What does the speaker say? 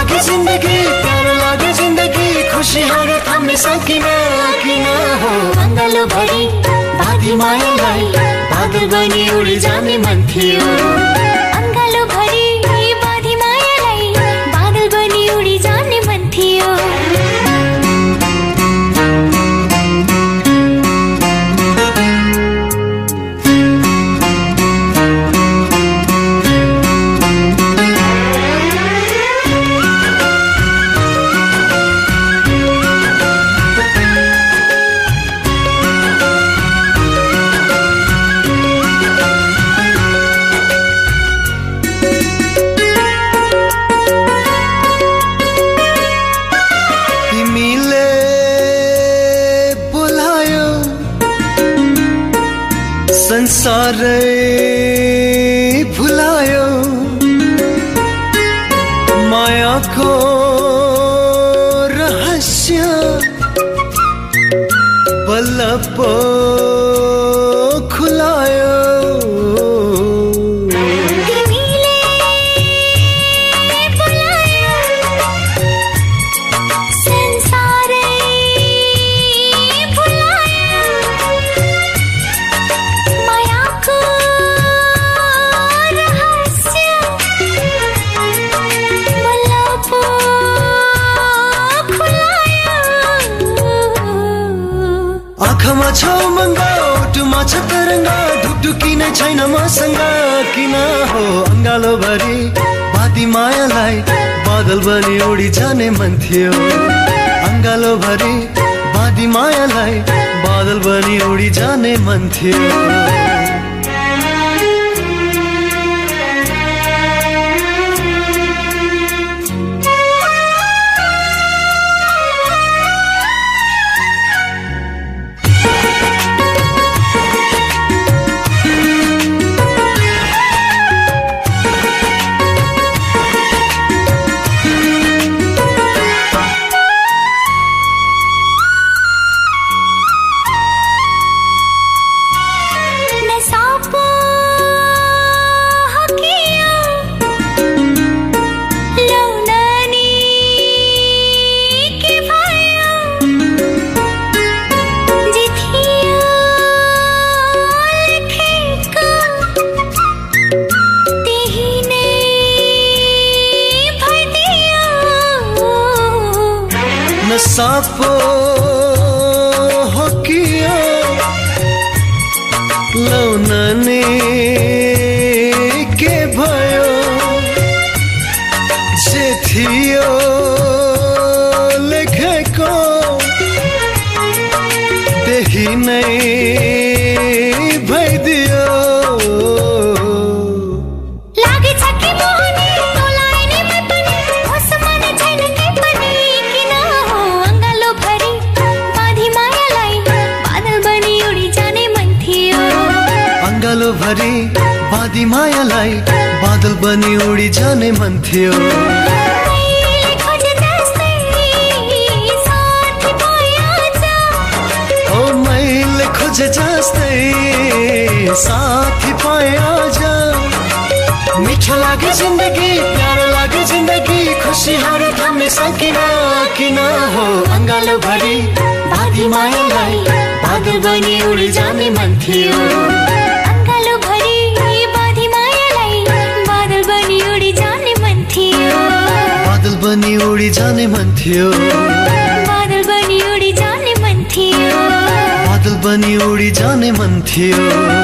लागे जिंदगी प्यारो लागे जिंदगी खुशीहरू थाम्ने सकिन किन हो अङ्गालो भरि बाँधी मायालाई बादल बनी उडी जाने मन थियो अङ्गालो भरि बाँधी मायालाई बादल बनी उडी जाने मन थियो संसारै भुलायो मायाको रहस्य बल्ल पो खुलायो आँखामा छ मङ्गा ओठमा छ तरङ्गा ढुकढुकी नै छैन मसँग किन हो अङ्गालो भरि बाँधी मायालाई बादल बनी उडी जाने मन थियो अङ्गालो भरि बाँधी मायालाई बादल बनी उडी जाने मन थियो सापो हो कियो लौनने के भयो जे थियो लेखेको त्यही नै भइदियो अङ्गालो भरि बाँधी मायालाई बादल बनी उडी जाने मन थियो ओ मैले खोजे जस्तै साथी पाए आज मिठो लागे जिन्दगी प्यारो लागे जिन्दगी खुशीहरू थाम्ने सकिन किन हो अङ्गालो भरि बाँधी मायालाई बादल बनी उडी जाने मन थियो बादल बनी उडी जाने मन थियो बादल बनी उडी जाने मन थियो बादल बनी उडी जाने मन थियो